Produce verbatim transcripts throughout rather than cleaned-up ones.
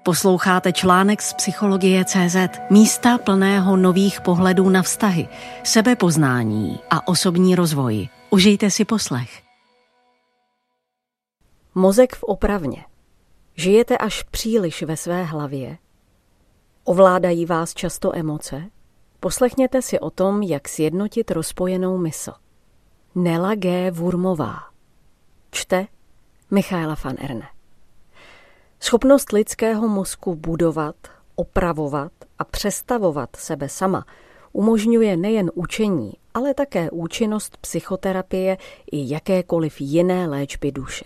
Posloucháte článek z Psychologie tečka cé zet, místa plného nových pohledů na vztahy, sebepoznání a osobní rozvoj. Užijte si poslech. Mozek v opravně. Žijete až příliš ve své hlavě? Ovládají vás často emoce? Poslechněte si o tom, jak sjednotit rozpojenou mysl. Nela G. Wurmová. Čte Michaela van Erne. Schopnost lidského mozku budovat, opravovat a přestavovat sebe sama umožňuje nejen učení, ale také účinnost psychoterapie i jakékoliv jiné léčby duše.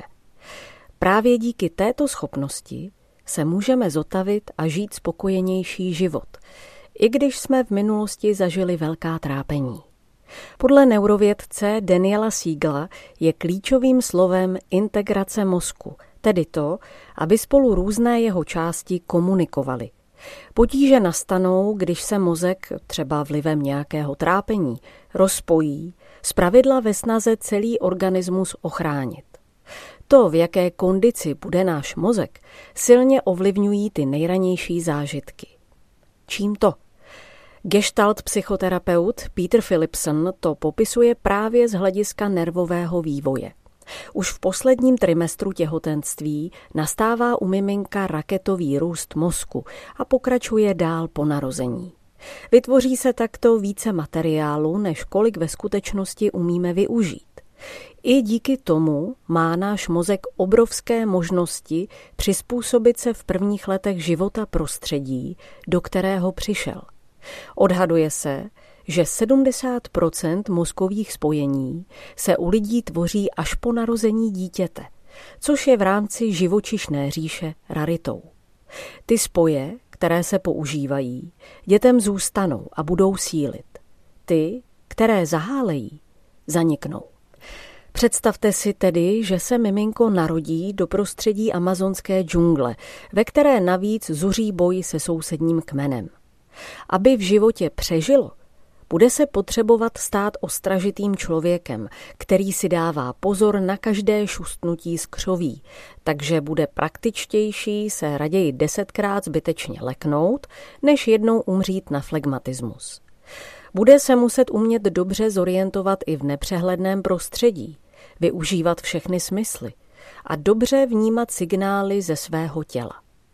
Právě díky této schopnosti se můžeme zotavit a žít spokojenější život, i když jsme v minulosti zažili velká trápení. Podle neurovědce Daniela Siegela je klíčovým slovem integrace mozku, tedy to, aby spolu různé jeho části komunikovaly. Potíže nastanou, když se mozek, třeba vlivem nějakého trápení, rozpojí, zpravidla ve snaze celý organismus ochránit. To, v jaké kondici bude náš mozek, silně ovlivňují ty nejranější zážitky. Čím to? Gestalt psychoterapeut Peter Philipson to popisuje právě z hlediska nervového vývoje. Už v posledním trimestru těhotenství nastává u miminka raketový růst mozku a pokračuje dál po narození. Vytvoří se takto více materiálu, než kolik ve skutečnosti umíme využít. I díky tomu má náš mozek obrovské možnosti přizpůsobit se v prvních letech života prostředí, do kterého přišel. Odhaduje se, že sedmdesát procent mozkových spojení se u lidí tvoří až po narození dítěte, což je v rámci živočišné říše raritou. Ty spoje, které se používají, dětem zůstanou a budou sílit. Ty, které zahálejí, zaniknou. Představte si tedy, že se miminko narodí do prostředí amazonské džungle, ve které navíc zuří boj se sousedním kmenem. Aby v životě přežilo, bude se potřebovat stát ostražitým člověkem, který si dává pozor na každé šustnutí z křoví, takže bude praktičtější se raději desetkrát zbytečně leknout, než jednou umřít na flegmatismus. Bude se muset umět dobře zorientovat i v nepřehledném prostředí, využívat všechny smysly a dobře vnímat signály ze svého těla.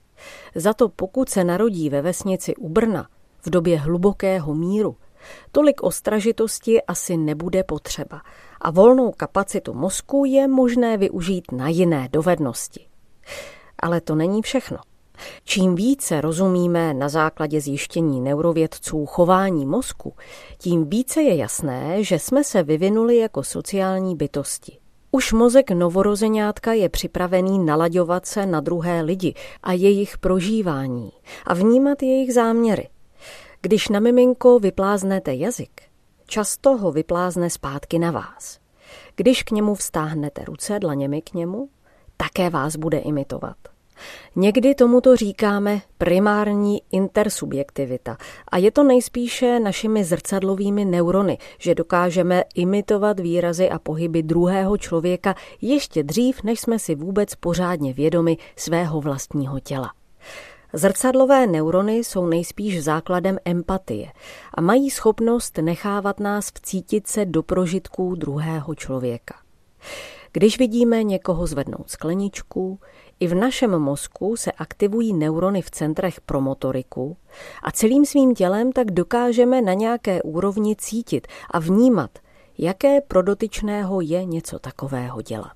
Za to pokud se narodí ve vesnici u Brna v době hlubokého míru, tolik ostražitosti asi nebude potřeba a volnou kapacitu mozku je možné využít na jiné dovednosti. Ale to není všechno. Čím více rozumíme na základě zjištění neurovědců chování mozku, tím více je jasné, že jsme se vyvinuli jako sociální bytosti. Už mozek novorozeňátka je připravený nalaďovat se na druhé lidi a jejich prožívání a vnímat jejich záměry. Když na miminko vypláznete jazyk, často ho vyplázne zpátky na vás. Když k němu vztáhnete ruce dlaněmi k němu, také vás bude imitovat. Někdy tomuto říkáme primární intersubjektivita a je to nejspíše našimi zrcadlovými neurony, že dokážeme imitovat výrazy a pohyby druhého člověka ještě dřív, než jsme si vůbec pořádně vědomi svého vlastního těla. Zrcadlové neurony jsou nejspíš základem empatie a mají schopnost nechávat nás vcítit se do prožitků druhého člověka. Když vidíme někoho zvednout skleničku, i v našem mozku se aktivují neurony v centrech pro motoriku a celým svým tělem tak dokážeme na nějaké úrovni cítit a vnímat, jaké pro dotyčného je něco takového dělat.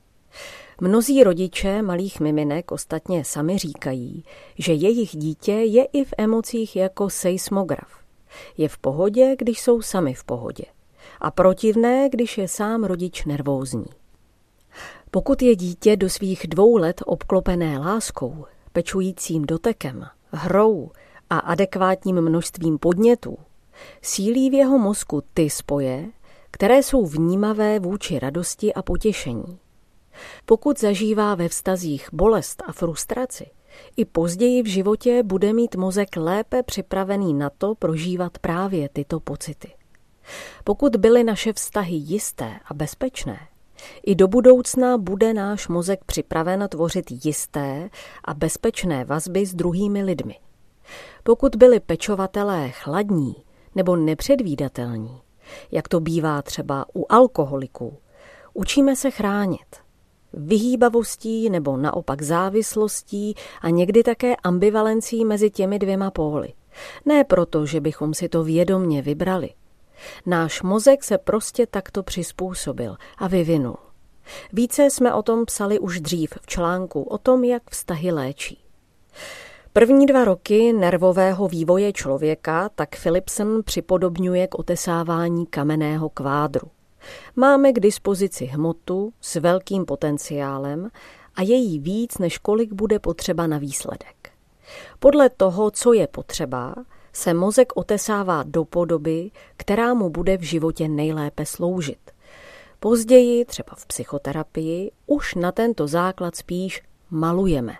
Mnozí rodiče malých miminek ostatně sami říkají, že jejich dítě je i v emocích jako seismograf. Je v pohodě, když jsou sami v pohodě. A protivné, když je sám rodič nervózní. Pokud je dítě do svých dvou let obklopené láskou, pečujícím dotekem, hrou a adekvátním množstvím podnětů, sílí v jeho mozku ty spoje, které jsou vnímavé vůči radosti a potěšení. Pokud zažívá ve vztazích bolest a frustraci, i později v životě bude mít mozek lépe připravený na to prožívat právě tyto pocity. Pokud byly naše vztahy jisté a bezpečné, I do budoucna bude náš mozek připraven tvořit jisté a bezpečné vazby s druhými lidmi. Pokud byli pečovatelé chladní nebo nepředvídatelní, jak to bývá třeba u alkoholiků, učíme se chránit. Vyhýbavostí nebo naopak závislostí a někdy také ambivalencí mezi těmi dvěma póly. Ne proto, že bychom si to vědomně vybrali. Náš mozek se prostě takto přizpůsobil a vyvinul. Více jsme o tom psali už dřív v článku o tom, jak vztahy léčí. První dva roky nervového vývoje člověka tak Philipson připodobňuje k otesávání kamenného kvádru. Máme k dispozici hmotu s velkým potenciálem a je jí víc, než kolik bude potřeba na výsledek. Podle toho, co je potřeba, se mozek otesává do podoby, která mu bude v životě nejlépe sloužit. Později, třeba v psychoterapii, už na tento základ spíš malujeme.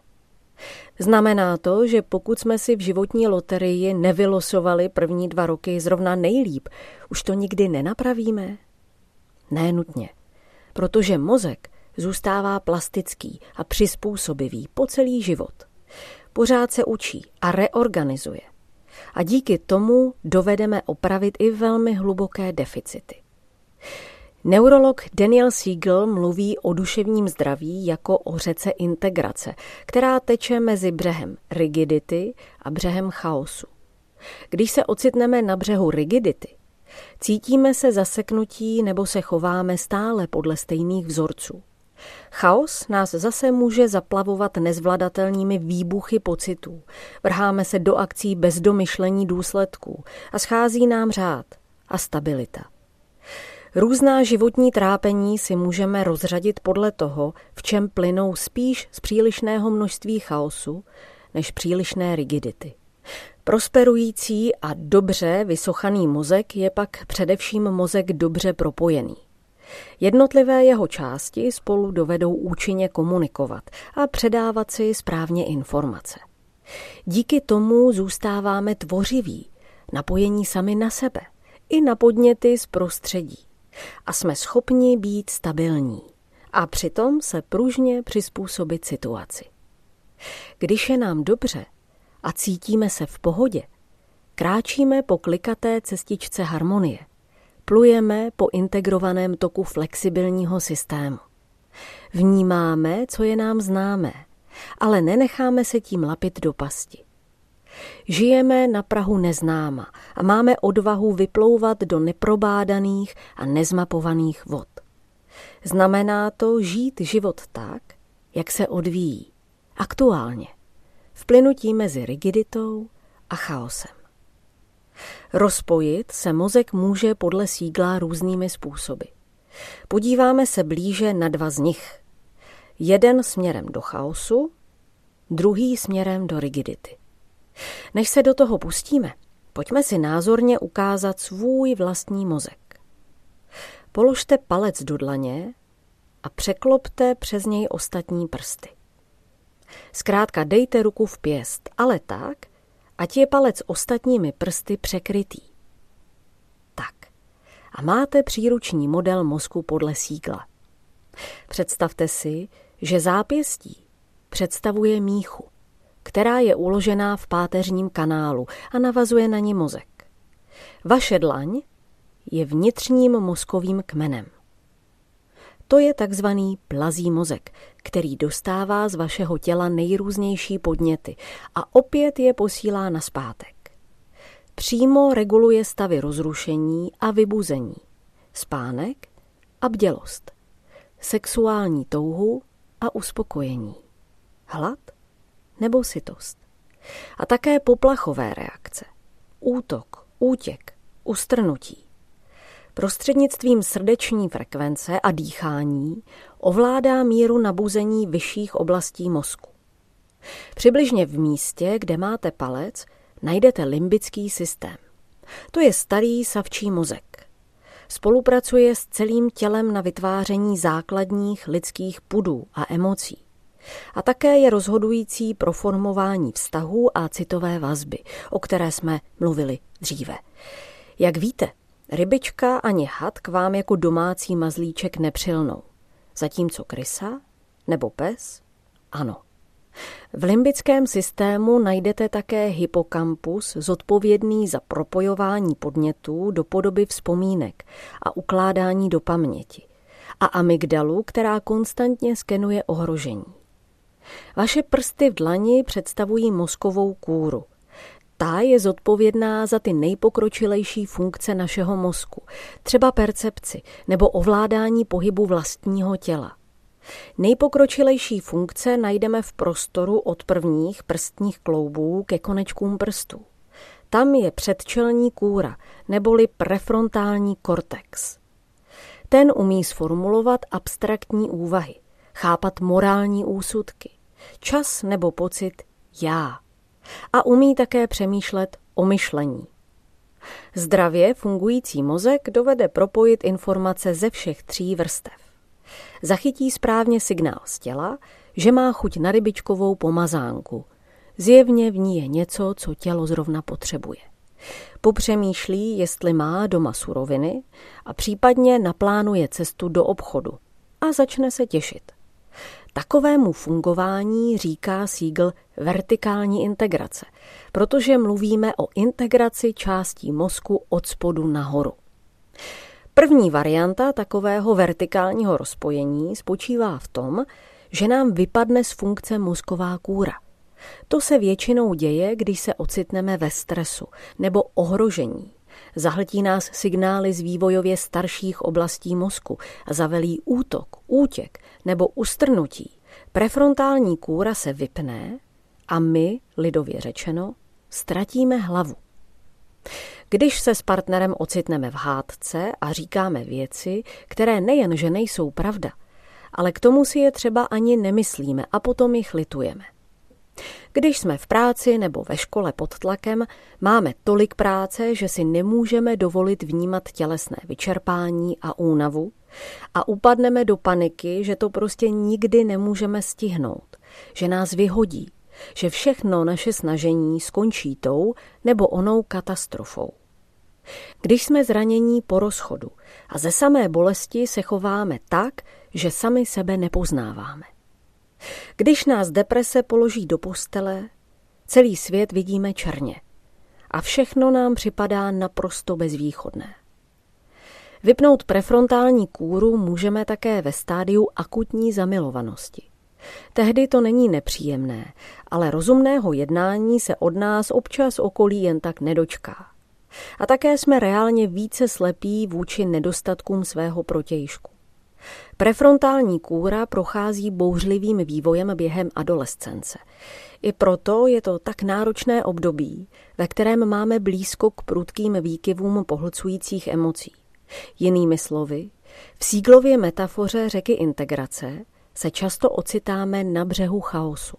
Znamená to, že pokud jsme si v životní loterii nevylosovali první dva roky zrovna nejlíp, už to nikdy nenapravíme? Ne nutně, protože mozek zůstává plastický a přizpůsobivý po celý život. Pořád se učí a reorganizuje. A díky tomu dovedeme opravit i velmi hluboké deficity. Neurolog Daniel Siegel mluví o duševním zdraví jako o řece integrace, která teče mezi břehem rigidity a břehem chaosu. Když se ocitneme na břehu rigidity, cítíme se zaseknutí nebo se chováme stále podle stejných vzorců. Chaos nás zase může zaplavovat nezvladatelnými výbuchy pocitů. Vrháme se do akcí bez domyšlení důsledků a schází nám řád a stabilita. Různá životní trápení si můžeme rozřadit podle toho, v čem plynou spíš z přílišného množství chaosu než přílišné rigidity. Prosperující a dobře vysochaný mozek je pak především mozek dobře propojený. Jednotlivé jeho části spolu dovedou účinně komunikovat a předávat si správně informace. Díky tomu zůstáváme tvořiví, napojení sami na sebe i na podněty z prostředí a jsme schopni být stabilní a přitom se pružně přizpůsobit situaci. Když je nám dobře a cítíme se v pohodě, kráčíme po klikaté cestičce harmonie. Plujeme po integrovaném toku flexibilního systému. Vnímáme, co je nám známé, ale nenecháme se tím lapit do pasti. Žijeme na prahu neznáma a máme odvahu vyplouvat do neprobádaných a nezmapovaných vod. Znamená to žít život tak, jak se odvíjí, aktuálně, v plynutí mezi rigiditou a chaosem. Rozpojit se mozek může podle Siegla různými způsoby. Podíváme se blíže na dva z nich. Jeden směrem do chaosu, druhý směrem do rigidity. Než se do toho pustíme, pojďme si názorně ukázat svůj vlastní mozek. Položte palec do dlaně a překlopte přes něj ostatní prsty. Zkrátka dejte ruku v pěst, ale tak, ať je palec ostatními prsty překrytý. Tak. A máte příruční model mozku podle Siegla. Představte si, že zápěstí představuje míchu, která je uložená v páteřním kanálu a navazuje na ní mozek. Vaše dlaň je vnitřním mozkovým kmenem. To je takzvaný plazí mozek, který dostává z vašeho těla nejrůznější podněty a opět je posílá nazpátek. Přímo reguluje stavy rozrušení a vybuzení, spánek a bdělost, sexuální touhu a uspokojení, hlad nebo sytost. A také poplachové reakce, útok, útěk, ustrnutí. Prostřednictvím srdeční frekvence a dýchání ovládá míru nabuzení vyšších oblastí mozku. Přibližně v místě, kde máte palec, najdete limbický systém. To je starý savčí mozek. Spolupracuje s celým tělem na vytváření základních lidských pudů a emocí. A také je rozhodující pro formování vztahů a citové vazby, o které jsme mluvili dříve. Jak víte, rybička ani had k vám jako domácí mazlíček nepřilnou. zatímco krysa nebo pes ano. V limbickém systému najdete také hypokampus zodpovědný za propojování podnětů do podoby vzpomínek a ukládání do paměti a amygdalu, která konstantně skenuje ohrožení. Vaše prsty v dlani představují mozkovou kůru. Ta je zodpovědná za ty nejpokročilejší funkce našeho mozku, třeba percepci nebo ovládání pohybu vlastního těla. Nejpokročilejší funkce najdeme v prostoru od prvních prstních kloubů ke konečkům prstů. Tam je předčelní kůra, neboli prefrontální kortex. Ten umí sformulovat abstraktní úvahy, chápat morální úsudky, čas nebo pocit já. A umí také přemýšlet o myšlení. Zdravě fungující mozek dovede propojit informace ze všech tří vrstev. Zachytí správně signál z těla, že má chuť na rybičkovou pomazánku. Zjevně v ní je něco, co tělo zrovna potřebuje. Popřemýšlí, jestli má doma suroviny a případně naplánuje cestu do obchodu a začne se těšit. Takovému fungování říká Siegel vertikální integrace, protože mluvíme o integraci částí mozku od spodu nahoru. První varianta takového vertikálního rozpojení spočívá v tom, že nám vypadne z funkce mozková kůra. To se většinou děje, když se ocitneme ve stresu nebo ohrožení. Zahltí nás signály z vývojově starších oblastí mozku a zavelí útok, útěk nebo ustrnutí. Prefrontální kůra se vypne a my, lidově řečeno, ztratíme hlavu. Když se s partnerem ocitneme v hádce a říkáme věci, které nejen, že nejsou pravda, ale k tomu si je třeba ani nemyslíme a potom jich litujeme. Když jsme v práci nebo ve škole pod tlakem, máme tolik práce, že si nemůžeme dovolit vnímat tělesné vyčerpání a únavu a upadneme do paniky, že to prostě nikdy nemůžeme stihnout, že nás vyhodí, že všechno naše snažení skončí tou nebo onou katastrofou. Když jsme zranění po rozchodu a ze samé bolesti se chováme tak, že sami sebe nepoznáváme. Když nás deprese položí do postele, celý svět vidíme černě a všechno nám připadá naprosto bezvýchodné. Vypnout prefrontální kůru můžeme také ve stádiu akutní zamilovanosti. Tehdy to není nepříjemné, ale rozumného jednání se od nás občas okolí jen tak nedočká. A také jsme reálně více slepí vůči nedostatkům svého protějšku. Prefrontální kůra prochází bouřlivým vývojem během adolescence. I proto je to tak náročné období, ve kterém máme blízko k prudkým výkyvům pohlcujících emocí. Jinými slovy, v Sieglově metafoře řeky integrace se často ocitáme na břehu chaosu.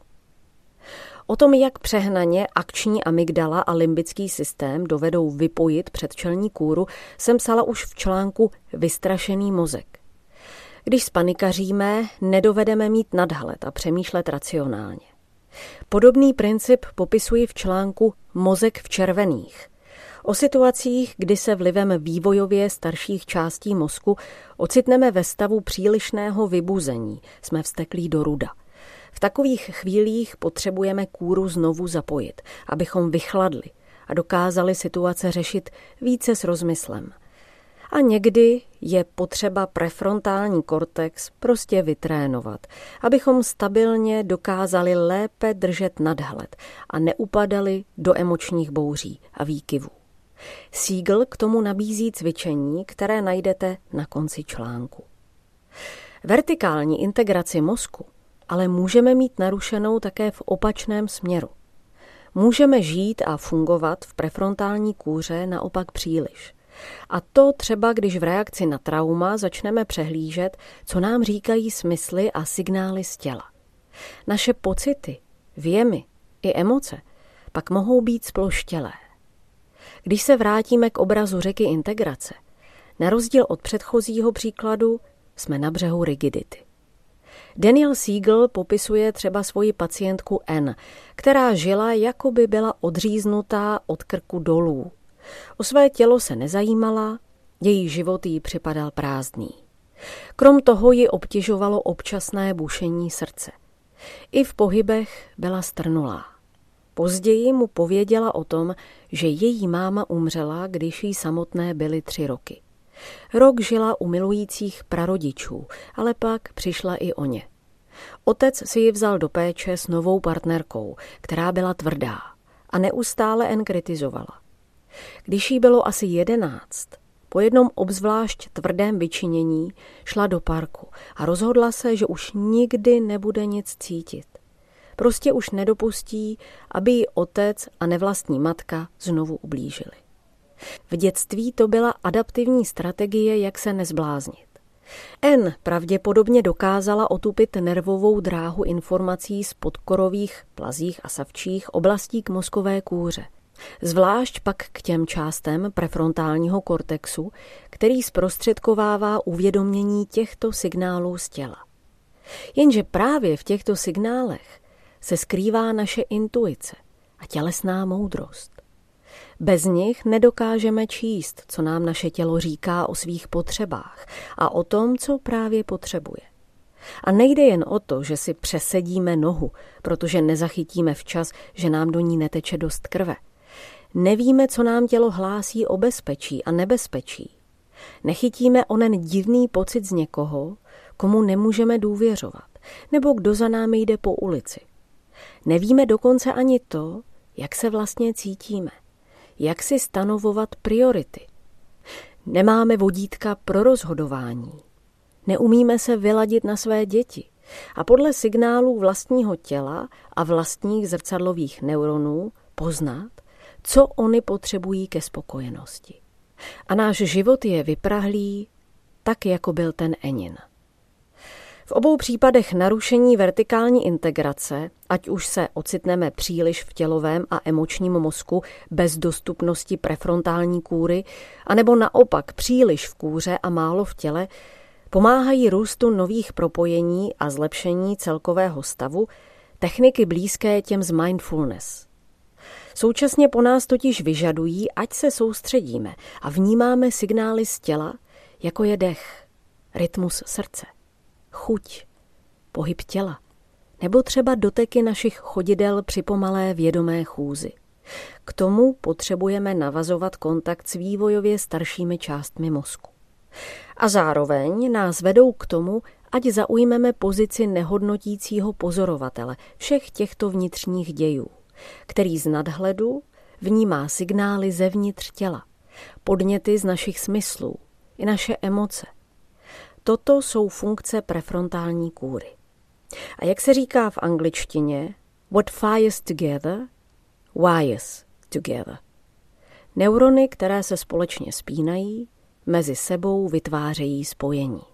O tom, jak přehnaně akční amygdala a limbický systém dovedou vypojit předčelní kůru, jsem psala už v článku Vystrašený mozek. Když spanikaříme, nedovedeme mít nadhled a přemýšlet racionálně. Podobný princip popisuji v článku Mozek v červených. O situacích, kdy se vlivem vývojově starších částí mozku ocitneme ve stavu přílišného vybuzení, jsme vzteklí do ruda. V takových chvílích potřebujeme kůru znovu zapojit, abychom vychladli a dokázali situace řešit více s rozmyslem. A někdy je potřeba prefrontální kortex prostě vytrénovat, abychom stabilně dokázali lépe držet nadhled a neupadali do emočních bouří a výkyvů. Siegel k tomu nabízí cvičení, které najdete na konci článku. Vertikální integraci mozku ale můžeme mít narušenou také v opačném směru. Můžeme žít a fungovat v prefrontální kůře naopak příliš. A to třeba, když v reakci na trauma začneme přehlížet, co nám říkají smysly a signály z těla. Naše pocity, věmy i emoce pak mohou být sploštělé. Když se vrátíme k obrazu řeky integrace, na rozdíl od předchozího příkladu jsme na břehu rigidity. Daniel Siegel popisuje třeba svoji pacientku N, která žila, jako by byla odříznutá od krku dolů. O své tělo se nezajímala, její život jí připadal prázdný. Krom toho ji obtěžovalo občasné bušení srdce. I v pohybech byla strnulá. Později mu pověděla o tom, že její máma umřela, když jí samotné byly tři roky. Rok žila u milujících prarodičů, ale pak přišla i o ně. Otec si ji vzal do péče s novou partnerkou, která byla tvrdá a neustále jen kritizovala. Když jí bylo asi jedenáct, po jednom obzvlášť tvrdém vyčinění šla do parku a rozhodla se, že už nikdy nebude nic cítit. Prostě už nedopustí, aby jí otec a nevlastní matka znovu ublížili. V dětství to byla adaptivní strategie, jak se nezbláznit. Anne pravděpodobně dokázala otupit nervovou dráhu informací z podkorových, plazích a savčích oblastí k mozkové kůře. Zvlášť pak k těm částem prefrontálního kortexu, který zprostředkovává uvědomění těchto signálů z těla. Jenže právě v těchto signálech se skrývá naše intuice a tělesná moudrost. Bez nich nedokážeme číst, co nám naše tělo říká o svých potřebách a o tom, co právě potřebuje. A nejde jen o to, že si přesedíme nohu, protože nezachytíme včas, že nám do ní neteče dost krve. Nevíme, co nám tělo hlásí o bezpečí a nebezpečí. Nechytíme onen divný pocit z někoho, komu nemůžeme důvěřovat, nebo kdo za námi jde po ulici. Nevíme dokonce ani to, jak se vlastně cítíme, jak si stanovovat priority. Nemáme vodítka pro rozhodování. Neumíme se vyladit na své děti a podle signálů vlastního těla a vlastních zrcadlových neuronů poznat, co oni potřebují ke spokojenosti. A náš život je vyprahlý, tak jako byl ten Annin. V obou případech narušení vertikální integrace, ať už se ocitneme příliš v tělovém a emočním mozku bez dostupnosti prefrontální kůry, anebo naopak příliš v kůře a málo v těle, pomáhají růstu nových propojení a zlepšení celkového stavu, techniky blízké těm z mindfulness. Současně po nás totiž vyžadují, ať se soustředíme a vnímáme signály z těla, jako je dech, rytmus srdce, chuť, pohyb těla, nebo třeba doteky našich chodidel při pomalé vědomé chůzi. K tomu potřebujeme navazovat kontakt s vývojově staršími částmi mozku. A zároveň nás vedou k tomu, ať zaujmeme pozici nehodnotícího pozorovatele všech těchto vnitřních dějů, který z nadhledu vnímá signály zevnitř těla, podněty z našich smyslů i naše emoce. Toto jsou funkce prefrontální kůry. A jak se říká v angličtině, what fires together, wires together. Neurony, které se společně spínají, mezi sebou vytvářejí spojení.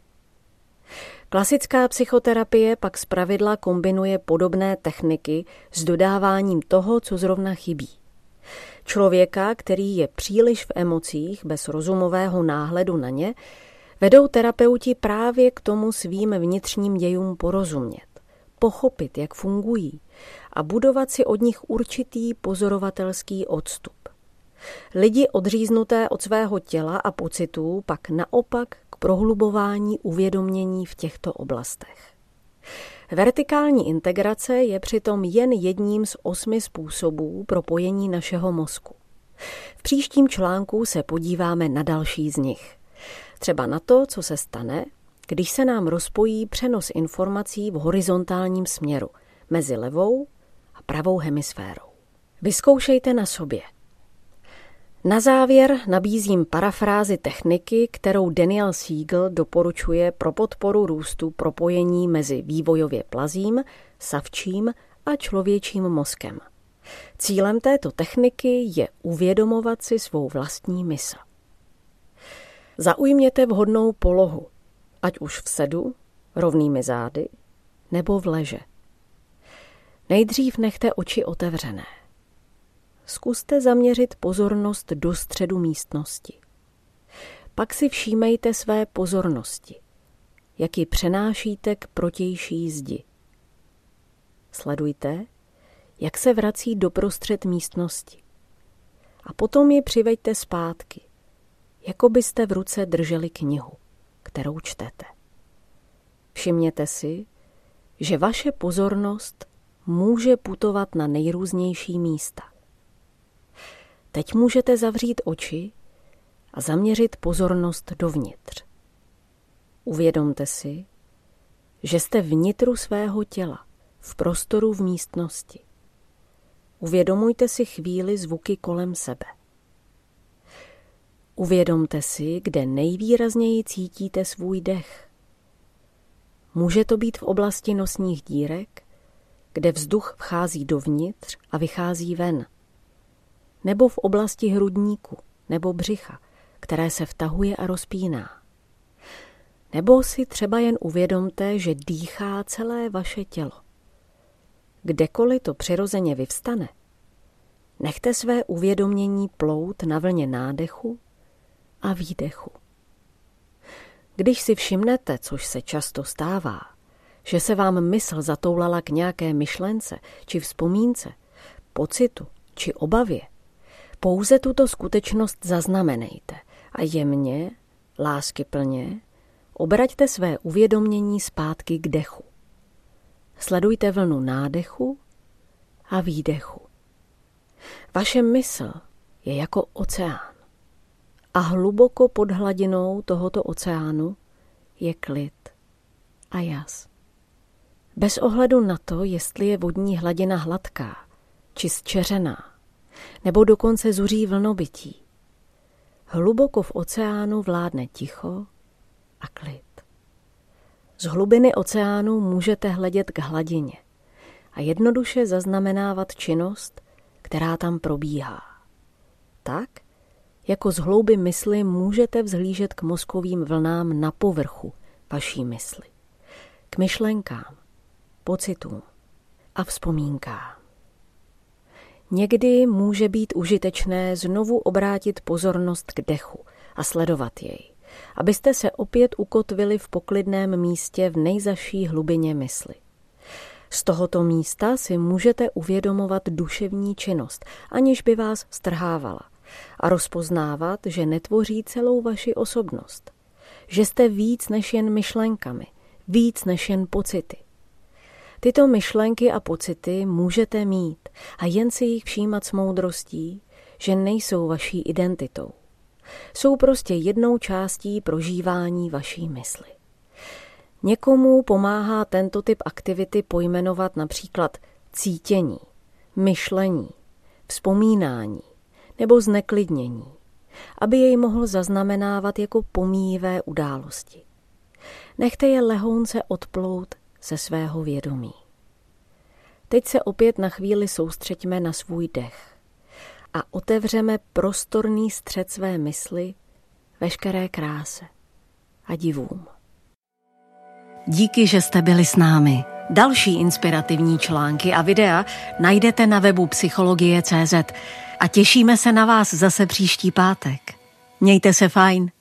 Klasická psychoterapie pak zpravidla kombinuje podobné techniky s dodáváním toho, co zrovna chybí. Člověka, který je příliš v emocích bez rozumového náhledu na ně, vedou terapeuti právě k tomu svým vnitřním dějům porozumět, pochopit, jak fungují a budovat si od nich určitý pozorovatelský odstup. Lidi odříznuté od svého těla a pocitů pak naopak k prohlubování uvědomění v těchto oblastech. Vertikální integrace je přitom jen jedním z osmi způsobů propojení našeho mozku. V příštím článku se podíváme na další z nich. Třeba na to, co se stane, když se nám rozpojí přenos informací v horizontálním směru mezi levou a pravou hemisférou. Vyzkoušejte na sobě. Na závěr nabízím parafrázi techniky, kterou Daniel Siegel doporučuje pro podporu růstu propojení mezi vývojově plazím, savčím a člověčím mozkem. Cílem této techniky je uvědomovat si svou vlastní mysl. Zaujměte vhodnou polohu, ať už v sedu, rovnými zády, nebo v leže. Nejdřív nechte oči otevřené. Zkuste zaměřit pozornost do středu místnosti. Pak si všímejte své pozornosti, jak ji přenášíte k protější zdi. Sledujte, jak se vrací doprostřed místnosti. A potom ji přiveďte zpátky, jako byste v ruce drželi knihu, kterou čtete. Všimněte si, že vaše pozornost může putovat na nejrůznější místa. Teď můžete zavřít oči a zaměřit pozornost dovnitř. Uvědomte si, že jste vnitru svého těla, v prostoru v místnosti. Uvědomujte si chvíli zvuky kolem sebe. Uvědomte si, kde nejvýrazněji cítíte svůj dech. Může to být v oblasti nosních dírek, kde vzduch vchází dovnitř a vychází ven. Nebo v oblasti hrudníku nebo břicha, které se vtahuje a rozpíná. Nebo si třeba jen uvědomte, že dýchá celé vaše tělo. Kdekoliv to přirozeně vyvstane, nechte své uvědomění plout na vlně nádechu a výdechu. Když si všimnete, což se často stává, že se vám mysl zatoulala k nějaké myšlence či vzpomínce, pocitu či obavě, pouze tuto skutečnost zaznamenejte a jemně, láskyplně, obraťte své uvědomění zpátky k dechu. Sledujte vlnu nádechu a výdechu. Vaše mysl je jako oceán a hluboko pod hladinou tohoto oceánu je klid a jas. Bez ohledu na to, jestli je vodní hladina hladká či zčeřená, nebo dokonce zuří vlnobytí, hluboko v oceánu vládne ticho a klid. Z hlubiny oceánu můžete hledět k hladině a jednoduše zaznamenávat činnost, která tam probíhá. Tak, jako z hlouby mysli můžete vzhlížet k mozkovým vlnám na povrchu vaší mysli, k myšlenkám, pocitům a vzpomínkám. Někdy může být užitečné znovu obrátit pozornost k dechu a sledovat jej, abyste se opět ukotvili v poklidném místě v nejzaší hlubině mysli. Z tohoto místa si můžete uvědomovat duševní činnost, aniž by vás strhávala, a rozpoznávat, že netvoří celou vaši osobnost, že jste víc než jen myšlenkami, víc než jen pocity. Tyto myšlenky a pocity můžete mít a jen si jich všímat s moudrostí, že nejsou vaší identitou. Jsou prostě jednou částí prožívání vaší mysli. Někomu pomáhá tento typ aktivity pojmenovat například cítění, myšlení, vzpomínání nebo zneklidnění, aby jej mohl zaznamenávat jako pomíjivé události. Nechte je lehounce odplout ze svého vědomí. Teď se opět na chvíli soustřeďme na svůj dech a otevřeme prostorný střed své mysli veškeré kráse a divům. Díky, že jste byli s námi. Další inspirativní články a videa najdete na webu psychologie tečka cé zet a těšíme se na vás zase příští pátek. Mějte se fajn.